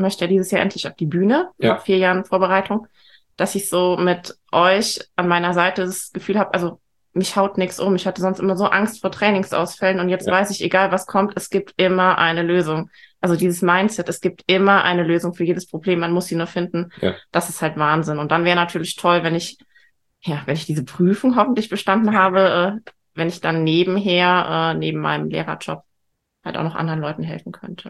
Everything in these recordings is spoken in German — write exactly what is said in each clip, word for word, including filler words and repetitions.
möchte ja dieses Jahr endlich auf die Bühne, Ja. nach vier Jahren Vorbereitung, dass ich so mit euch an meiner Seite das Gefühl habe, also mich haut nichts um. Ich hatte sonst immer so Angst vor Trainingsausfällen und jetzt Ja. weiß ich, egal was kommt, es gibt immer eine Lösung. Also dieses Mindset, es gibt immer eine Lösung für jedes Problem, man muss sie nur finden. Ja. Das ist halt Wahnsinn. Und dann wäre natürlich toll, wenn ich, ja, wenn ich diese Prüfung hoffentlich bestanden habe, äh, wenn ich dann nebenher, äh, neben meinem Lehrerjob halt auch noch anderen Leuten helfen könnte.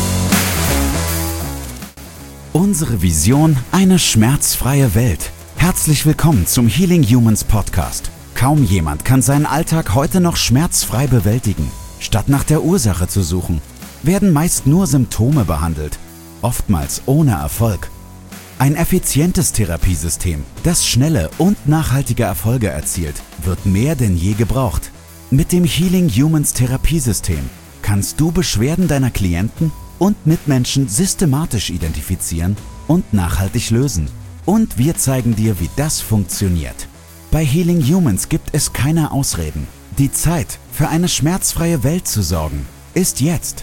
Unsere Vision, eine schmerzfreie Welt. Herzlich willkommen zum Healing Humans Podcast. Kaum jemand kann seinen Alltag heute noch schmerzfrei bewältigen. Statt nach der Ursache zu suchen, werden meist nur Symptome behandelt, oftmals ohne Erfolg. Ein effizientes Therapiesystem, das schnelle und nachhaltige Erfolge erzielt, wird mehr denn je gebraucht. Mit dem Healing Humans Therapiesystem kannst du Beschwerden deiner Klienten und Mitmenschen systematisch identifizieren und nachhaltig lösen. Und wir zeigen dir, wie das funktioniert. Bei Healing Humans gibt es keine Ausreden. Die Zeit, für eine schmerzfreie Welt zu sorgen, ist jetzt.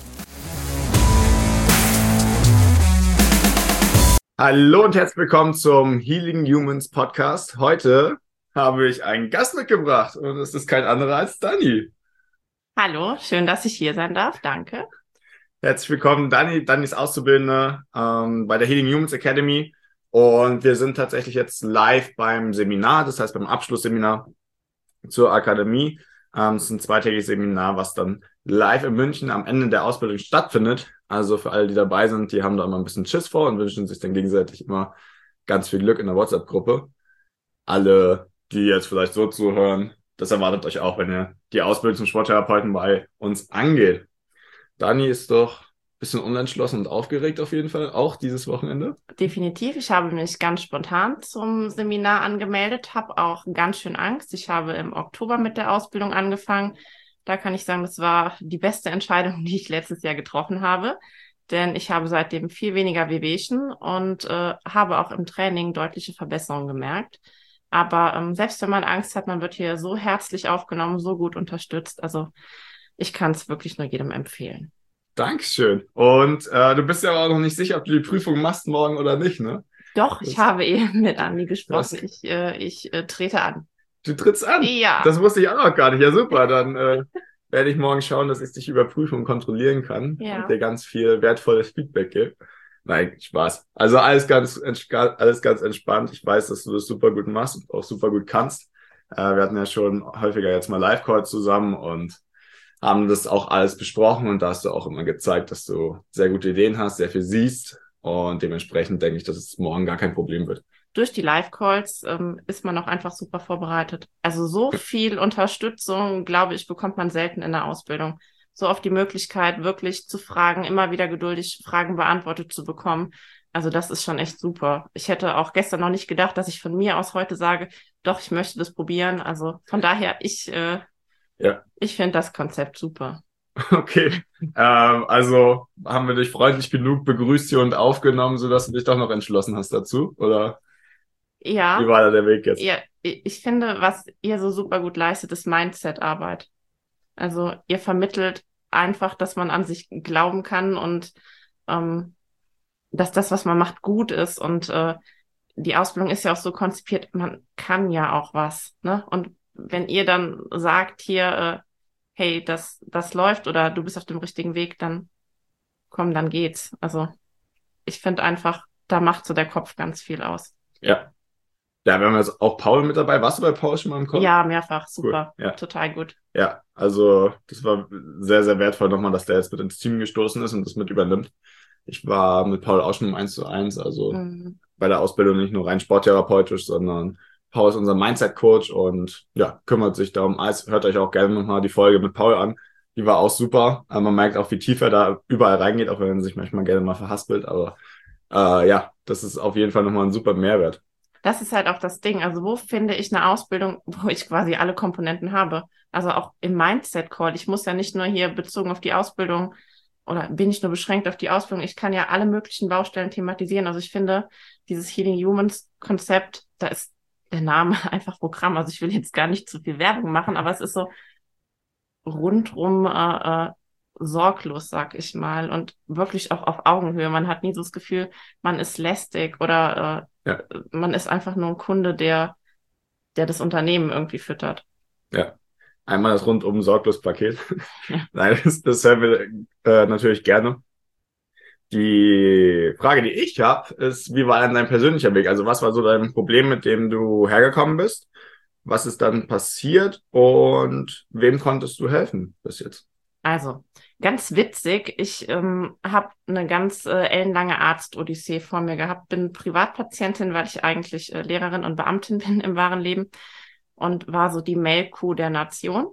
Hallo und herzlich willkommen zum Healing Humans Podcast. Heute habe ich einen Gast mitgebracht und es ist kein anderer als Dani. Hallo, schön, dass ich hier sein darf. Danke. Herzlich willkommen, Dani. Dani ist Auszubildende ähm, bei der Healing Humans Academy und wir sind tatsächlich jetzt live beim Seminar, das heißt beim Abschlussseminar zur Akademie. Ähm, es ist ein zweitägiges Seminar, was dann live in München am Ende der Ausbildung stattfindet. Also für alle, die dabei sind, die haben da immer ein bisschen Schiss vor und wünschen sich dann gegenseitig immer ganz viel Glück in der WhatsApp-Gruppe. Alle, die jetzt vielleicht so zuhören, das erwartet euch auch, wenn ihr die Ausbildung zum Sporttherapeuten bei uns angeht. Dani ist doch ein bisschen unentschlossen und aufgeregt auf jeden Fall, auch dieses Wochenende. Definitiv. Ich habe mich ganz spontan zum Seminar angemeldet, habe auch ganz schön Angst. Ich habe im Oktober mit der Ausbildung angefangen. Da kann ich sagen, das war die beste Entscheidung, die ich letztes Jahr getroffen habe. Denn ich habe seitdem viel weniger Wehwehchen und äh, habe auch im Training deutliche Verbesserungen gemerkt. Aber ähm, selbst wenn man Angst hat, man wird hier so herzlich aufgenommen, so gut unterstützt. Also ich kann es wirklich nur jedem empfehlen. Dankeschön. Und äh, du bist ja auch noch nicht sicher, ob du die Prüfung machst morgen oder nicht, ne? Doch, Das, ich habe eben mit Andi gesprochen. das, Ich, äh, ich äh, trete an. Du trittst an? Ja. Das wusste ich auch noch gar nicht. Ja, super. Dann äh, werde ich morgen schauen, dass ich dich überprüfen und kontrollieren kann Ja. und dir ganz viel wertvolles Feedback gebe. Nein, Spaß. Also alles ganz, alles ganz entspannt. Ich weiß, dass du das super gut machst und auch super gut kannst. Äh, wir hatten ja schon häufiger jetzt mal Live-Calls zusammen und haben das auch alles besprochen und da hast du auch immer gezeigt, dass du sehr gute Ideen hast, sehr viel siehst und dementsprechend denke ich, dass es morgen gar kein Problem wird. Durch die Live-Calls ähm, ist man auch einfach super vorbereitet. Also so viel Unterstützung, glaube ich, bekommt man selten in der Ausbildung. So oft die Möglichkeit, wirklich zu fragen, immer wieder geduldig Fragen beantwortet zu bekommen. Also das ist schon echt super. Ich hätte auch gestern noch nicht gedacht, dass ich von mir aus heute sage, doch, ich möchte das probieren. Also von daher, ich, äh, ja. ich finde das Konzept super. Okay, ähm, also haben wir dich freundlich genug begrüßt hier und aufgenommen, sodass du dich doch noch entschlossen hast dazu, oder? Ja. Wie war da der Weg jetzt? Ja, ich finde, was ihr so super gut leistet, ist Mindset-Arbeit. Also ihr vermittelt einfach, dass man an sich glauben kann und ähm, dass das, was man macht, gut ist. Und äh, die Ausbildung ist ja auch so konzipiert, man kann ja auch was, ne? Und wenn ihr dann sagt hier, äh, hey, das, das läuft oder du bist auf dem richtigen Weg, dann komm, dann geht's. Also ich finde einfach, da macht so der Kopf ganz viel aus. Ja. Ja, wir haben jetzt auch Paul mit dabei. Warst du bei Paul schon mal im Call? Ja, mehrfach. Super. Cool. Ja. Total gut. Ja, also das war sehr, sehr wertvoll nochmal, dass der jetzt mit ins Team gestoßen ist und das mit übernimmt. Ich war mit Paul auch schon im eins zu eins, also mhm. bei der Ausbildung nicht nur rein sporttherapeutisch, sondern Paul ist unser Mindset-Coach und ja, kümmert sich darum. Also, hört euch auch gerne nochmal die Folge mit Paul an. Die war auch super. Aber man merkt auch, wie tief er da überall reingeht, auch wenn er sich manchmal gerne mal verhaspelt. Aber äh, ja, das ist auf jeden Fall nochmal ein super Mehrwert. Das ist halt auch das Ding. Also wo finde ich eine Ausbildung, wo ich quasi alle Komponenten habe? Also auch im Mindset-Call. Ich muss ja nicht nur hier bezogen auf die Ausbildung oder bin ich nur beschränkt auf die Ausbildung. Ich kann ja alle möglichen Baustellen thematisieren. Also ich finde, dieses Healing Humans Konzept, da ist der Name einfach Programm. Also ich will jetzt gar nicht zu viel Werbung machen, aber es ist so rundrum äh, sorglos, sag ich mal, und wirklich auch auf Augenhöhe. Man hat nie so das Gefühl, man ist lästig oder äh, Ja. man ist einfach nur ein Kunde, der, der das Unternehmen irgendwie füttert. Ja. Einmal das rundum sorglos Paket. Ja. Nein, das, das hören wir äh, natürlich gerne. Die Frage, die ich habe, ist, wie war denn dein persönlicher Weg? Also was war so dein Problem, mit dem du hergekommen bist? Was ist dann passiert und wem konntest du helfen bis jetzt? Also, ganz witzig, ich ähm, habe eine ganz äh, ellenlange Arzt-Odyssee vor mir gehabt, bin Privatpatientin, weil ich eigentlich äh, Lehrerin und Beamtin bin im wahren Leben und war so die Melkkuh der Nation.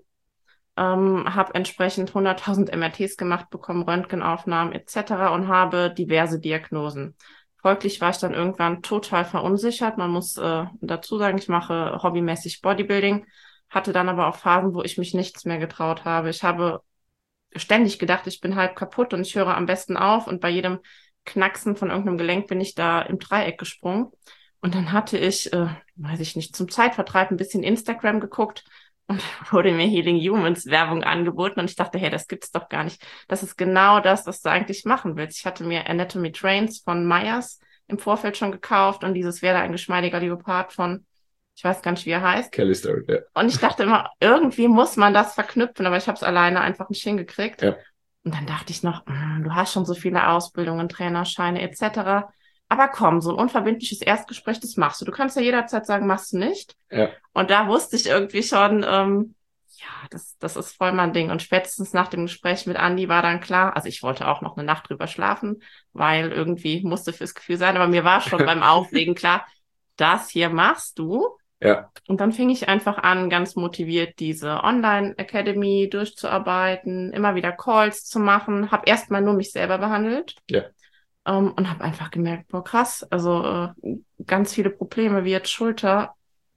Ähm, habe entsprechend hunderttausend M R Ts gemacht, bekommen Röntgenaufnahmen et cetera und habe diverse Diagnosen. Folglich war ich dann irgendwann total verunsichert. Man muss äh, dazu sagen, ich mache hobbymäßig Bodybuilding, hatte dann aber auch Phasen, wo ich mich nichts mehr getraut habe. Ich habe ständig gedacht, ich bin halb kaputt und ich höre am besten auf und bei jedem Knacksen von irgendeinem Gelenk bin ich da im Dreieck gesprungen. Und dann hatte ich, äh, weiß ich nicht, zum Zeitvertreib ein bisschen Instagram geguckt und wurde mir Healing Humans Werbung angeboten und ich dachte, hey, das gibt's doch gar nicht. Das ist genau das, was du eigentlich machen willst. Ich hatte mir Anatomy Trains von Myers im Vorfeld schon gekauft und dieses Wäre ein geschmeidiger Leopard von, ich weiß gar nicht, wie er heißt. Kelly Story, ja. Und ich dachte immer, irgendwie muss man das verknüpfen, aber ich habe es alleine einfach nicht hingekriegt. Ja. Und dann dachte ich noch, mm, du hast schon so viele Ausbildungen, Trainerscheine et cetera. Aber komm, so ein unverbindliches Erstgespräch, das machst du. Du kannst ja jederzeit sagen, machst du nicht. Ja. Und da wusste ich irgendwie schon, ähm, ja, das, das ist voll mein Ding. Und spätestens nach dem Gespräch mit Andi war dann klar, also ich wollte auch noch eine Nacht drüber schlafen, weil irgendwie musste fürs Gefühl sein, aber mir war schon beim Auflegen klar, das hier machst du. Ja. Und dann fing ich einfach an, ganz motiviert diese Online-Academy durchzuarbeiten, immer wieder Calls zu machen, habe erstmal nur mich selber behandelt. Ja. Um, und habe einfach gemerkt, boah, krass, also äh, ganz viele Probleme wie jetzt Schulter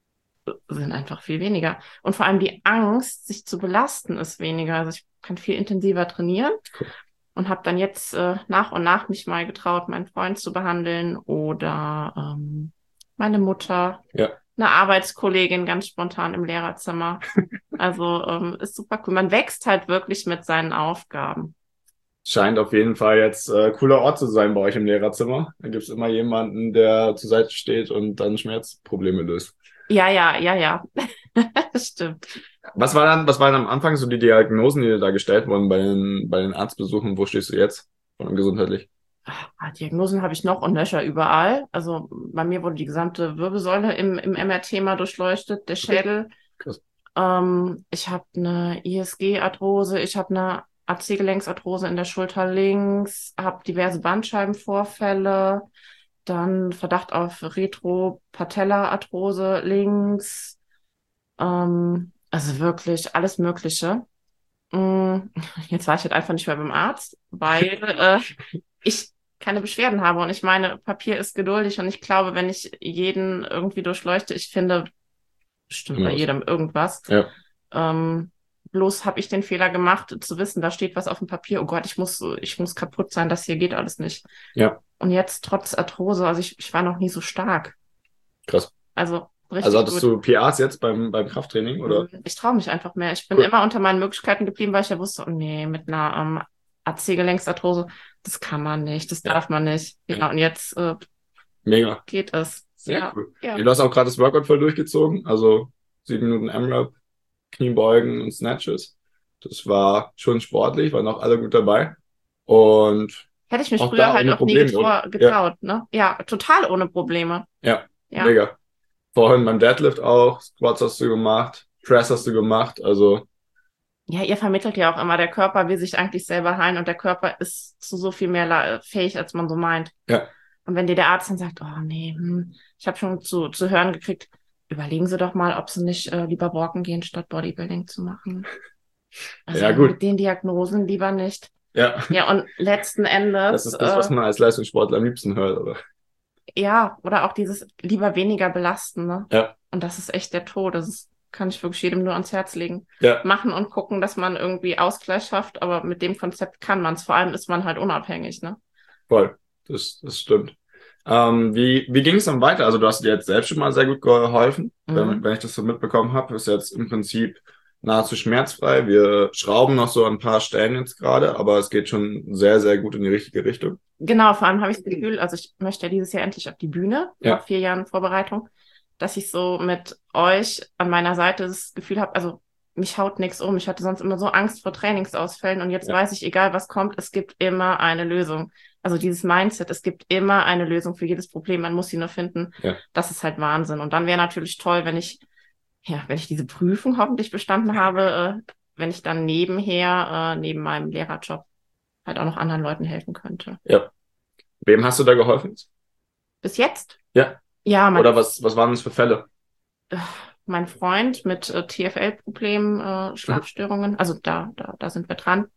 sind einfach viel weniger. Und vor allem die Angst, sich zu belasten, ist weniger. Also ich kann viel intensiver trainieren Cool. und habe dann jetzt äh, nach und nach mich mal getraut, meinen Freund zu behandeln oder ähm, meine Mutter, Ja. eine Arbeitskollegin ganz spontan im Lehrerzimmer. Also ähm, ist super cool. Man wächst halt wirklich mit seinen Aufgaben. Scheint auf jeden Fall jetzt äh, cooler Ort zu sein bei euch im Lehrerzimmer. Da gibt's immer jemanden, der zur Seite steht und dann Schmerzprobleme löst. Ja, ja, ja, ja. Das stimmt. Was war dann, was waren am Anfang so die Diagnosen, die dir da gestellt wurden bei den, bei den Arztbesuchen? Wo stehst du jetzt von gesundheitlich? Ah, Diagnosen habe ich noch und nöcher überall. Also bei mir wurde die gesamte Wirbelsäule im, im M R T mal durchleuchtet, der Schädel. Krass. Ähm, ich habe eine I S G-Arthrose, ich habe eine A C-Gelenksarthrose in der Schulter links, habe diverse Bandscheibenvorfälle, dann Verdacht auf Retropatellararthrose links, ähm, also wirklich alles Mögliche. Mm, Jetzt war ich halt einfach nicht mehr beim Arzt, weil äh, ich keine Beschwerden habe und ich meine, Papier ist geduldig und ich glaube, wenn ich jeden irgendwie durchleuchte, ich finde bestimmt bei Immer was. jedem irgendwas. Ja. Ähm, bloß habe ich den Fehler gemacht, zu wissen, da steht was auf dem Papier. Oh Gott, ich muss, ich muss kaputt sein, das hier geht alles nicht. Ja. Und jetzt trotz Arthrose, also ich, ich war noch nie so stark. Krass. Also richtig Also hattest gut. du P As jetzt beim, beim Krafttraining, oder? Ich traue mich einfach mehr. Ich bin Cool. immer unter meinen Möglichkeiten geblieben, weil ich ja wusste, oh nee, mit einer ähm, A C-Gelenksarthrose, das kann man nicht, das Ja. darf man nicht. Ja, Ja. und jetzt äh, Mega. geht es. Sehr Ja, cool. ja. Du hast auch gerade das Workout voll durchgezogen, also sieben Minuten M-Rap, Kniebeugen und Snatches. Das war schon sportlich, waren auch alle gut dabei. Und Hätte ich mich auch früher da halt ohne auch nie Probleme, getrau oder? getraut, ne? Ja, total ohne Probleme. Ja, Ja. mega. Vorhin beim Deadlift auch, Squats hast du gemacht, Press hast du gemacht, also Ja, ihr vermittelt ja auch immer, der Körper will sich eigentlich selber heilen und der Körper ist zu so viel mehr la- fähig, als man so meint. ja, Und wenn dir der Arzt dann sagt, oh nee, hm, ich habe schon zu, zu hören gekriegt, überlegen Sie doch mal, ob Sie nicht äh, lieber walken gehen, statt Bodybuilding zu machen. Also Ja, gut. mit den Diagnosen lieber nicht. ja. Ja, und letzten Endes, Das ist das, was äh, man als Leistungssportler am liebsten hört, oder? ja, oder auch dieses lieber weniger belasten, ne? Ja, Und das ist echt der Tod. Das ist, kann ich wirklich jedem nur ans Herz legen. ja, Machen und gucken, dass man irgendwie Ausgleich schafft, aber mit dem Konzept kann man es. Vor allem ist man halt unabhängig, ne? voll. Das, das stimmt. Ähm, wie, wie ging es dann weiter? Also du hast dir jetzt selbst schon mal sehr gut geholfen, Mhm. wenn, wenn ich das so mitbekommen habe. Ist jetzt im Prinzip nahezu schmerzfrei. Wir schrauben noch so an ein paar Stellen jetzt gerade, aber es geht schon sehr, sehr gut in die richtige Richtung. Genau, vor allem habe ich das Gefühl, also ich möchte ja dieses Jahr endlich auf die Bühne, Ja. nach vier Jahren Vorbereitung, dass ich so mit euch an meiner Seite das Gefühl habe, also mich haut nichts um. Ich hatte sonst immer so Angst vor Trainingsausfällen und jetzt Ja. weiß ich, egal was kommt, es gibt immer eine Lösung. Also dieses Mindset, es gibt immer eine Lösung für jedes Problem, man muss sie nur finden. Ja. Das ist halt Wahnsinn. Und dann wäre natürlich toll, wenn ich, ja, wenn ich diese Prüfung hoffentlich bestanden habe, äh, wenn ich dann nebenher, äh, neben meinem Lehrerjob halt auch noch anderen Leuten helfen könnte. Ja. Wem hast du da geholfen? Bis jetzt? Ja. Ja, mein, Oder was, was waren das für Fälle? mein Freund mit äh, T F L-Problemen, äh, Schlafstörungen, also da, da, da sind wir dran.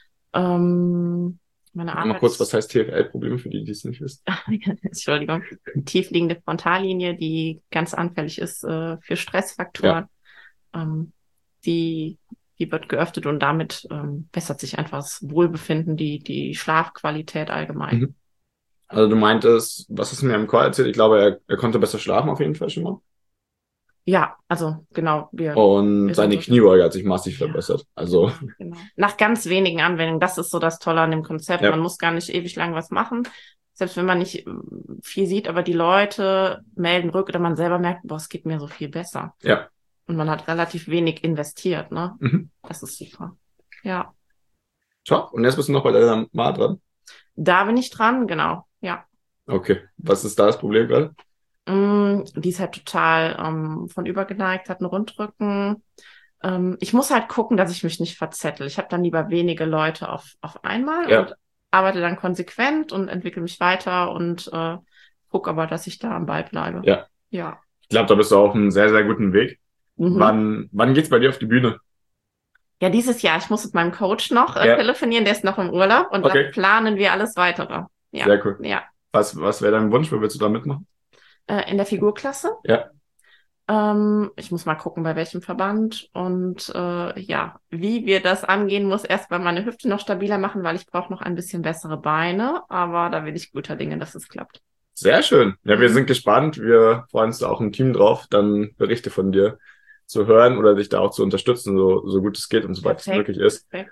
Ähm, meine Mal kurz, was heißt T F L-Probleme für die, die es nicht wissen? Entschuldigung, tiefliegende Frontallinie, die ganz anfällig ist äh, für Stressfaktoren. Ja. Ähm, die, die wird geöffnet und damit ähm, bessert sich einfach das Wohlbefinden, die, die Schlafqualität allgemein. Mhm. Also du meintest, was hast du mir im Call erzählt? Ich glaube, er, er konnte besser schlafen auf jeden Fall schon mal. Ja, also genau. Wir, und wir seine so Kniebeuge hat sich massiv ja. verbessert. Also genau. Nach ganz wenigen Anwendungen. Das ist so das Tolle an dem Konzept. Ja. Man muss gar nicht ewig lang was machen. Selbst wenn man nicht viel sieht, aber die Leute melden rück oder man selber merkt, boah, es geht mir so viel besser. Ja. Und man hat relativ wenig investiert, ne? Mhm. Das ist super. Ja. Top. Und jetzt bist du noch bei deiner Ma dran? Da bin ich dran, genau. Ja. Okay. Was ist da das Problem gerade? Mm, die ist halt total ähm, von übergeneigt, hat einen Rundrücken. Ähm, ich muss halt gucken, dass ich mich nicht verzettel. Ich habe dann lieber wenige Leute auf, auf einmal ja. und arbeite dann konsequent und entwickle mich weiter und äh, gucke aber, dass ich da am Ball bleibe. Ja. Ja. Ich glaube, da bist du auf einem sehr, sehr guten Weg. Mhm. Wann, wann geht's bei dir auf die Bühne? Ja, dieses Jahr. Ich muss mit meinem Coach noch äh, ja. telefonieren, der ist noch im Urlaub und okay. dann planen wir alles weitere. Ja. Sehr cool. Ja. Was, was wäre dein Wunsch? Wo willst du da mitmachen? Äh, in der Figurklasse. Ja. Ähm, ich muss mal gucken, bei welchem Verband. Und äh, ja, wie wir das angehen, muss erstmal meine Hüfte noch stabiler machen, weil ich brauche noch ein bisschen bessere Beine. Aber da bin ich guter Dinge, dass es klappt. Sehr schön. Ja, wir sind gespannt. Wir freuen uns da auch im Team drauf, dann Berichte von dir zu hören oder dich da auch zu unterstützen, so, so gut es geht und so weit es möglich ist. Perfekt.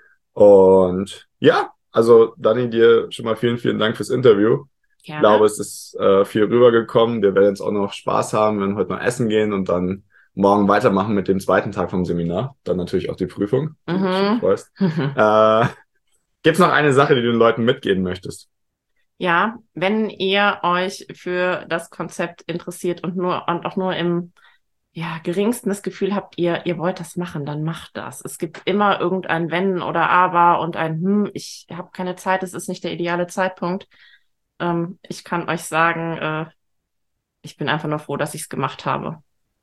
Und ja, also Dani, dir schon mal vielen, vielen Dank fürs Interview. Gerne. Ich glaube, es ist äh, viel rübergekommen. Wir werden jetzt auch noch Spaß haben, wir werden heute noch essen gehen und dann morgen weitermachen mit dem zweiten Tag vom Seminar. Dann natürlich auch die Prüfung. Mhm. Freust. äh, Gibt es noch eine Sache, die du den Leuten mitgeben möchtest? Ja, wenn ihr euch für das Konzept interessiert und nur und auch nur im ja, geringsten das Gefühl habt, ihr ihr wollt das machen, dann macht das. Es gibt immer irgendein Wenn oder Aber und ein Hm, ich habe keine Zeit, es ist nicht der ideale Zeitpunkt. Ähm, ich kann euch sagen, äh, ich bin einfach nur froh, dass ich es gemacht habe.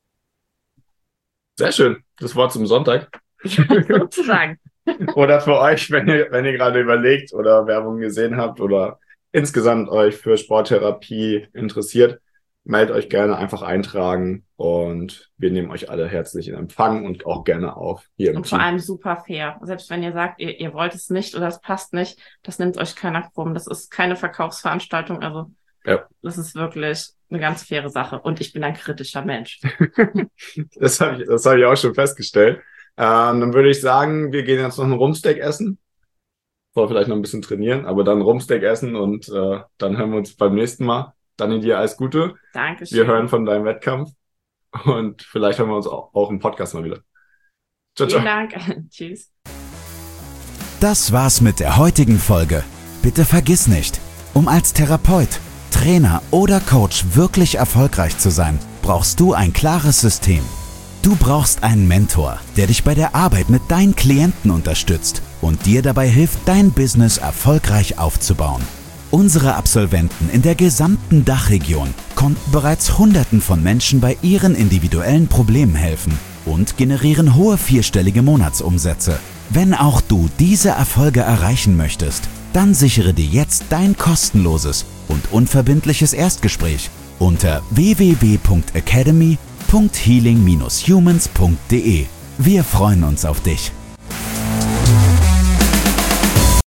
Sehr schön. Das Wort zum Sonntag. Ja, sozusagen. Oder für euch, wenn ihr wenn ihr gerade überlegt oder Werbung gesehen habt oder insgesamt euch für Sporttherapie interessiert, meldet euch gerne, einfach eintragen und wir nehmen euch alle herzlich in Empfang und auch gerne auf hier im Und Team. vor allem super fair. Selbst wenn ihr sagt, ihr, ihr wollt es nicht oder es passt nicht, das nimmt euch keiner krumm. Das ist keine Verkaufsveranstaltung, also ja. Das ist wirklich eine ganz faire Sache und ich bin ein kritischer Mensch. das habe ich, das hab ich auch schon festgestellt. Ähm, dann würde ich sagen, wir gehen jetzt noch einen Rumpsteak essen. Vor vielleicht noch ein bisschen trainieren, aber dann Rumpsteak essen und äh, dann hören wir uns beim nächsten Mal. Dann dir alles Gute. Dankeschön. Wir hören von deinem Wettkampf und vielleicht hören wir uns auch, auch im Podcast mal wieder. Ciao, ciao. Vielen Dank. Tschüss. Das war's mit der heutigen Folge. Bitte vergiss nicht, um als Therapeut, Trainer oder Coach wirklich erfolgreich zu sein, brauchst du ein klares System. Du brauchst einen Mentor, der dich bei der Arbeit mit deinen Klienten unterstützt und dir dabei hilft, dein Business erfolgreich aufzubauen. Unsere Absolventen in der gesamten Dachregion konnten bereits Hunderten von Menschen bei ihren individuellen Problemen helfen und generieren hohe vierstellige Monatsumsätze. Wenn auch du diese Erfolge erreichen möchtest, dann sichere dir jetzt dein kostenloses und unverbindliches Erstgespräch unter w w w punkt academy punkt healing dash humans punkt de. Wir freuen uns auf dich.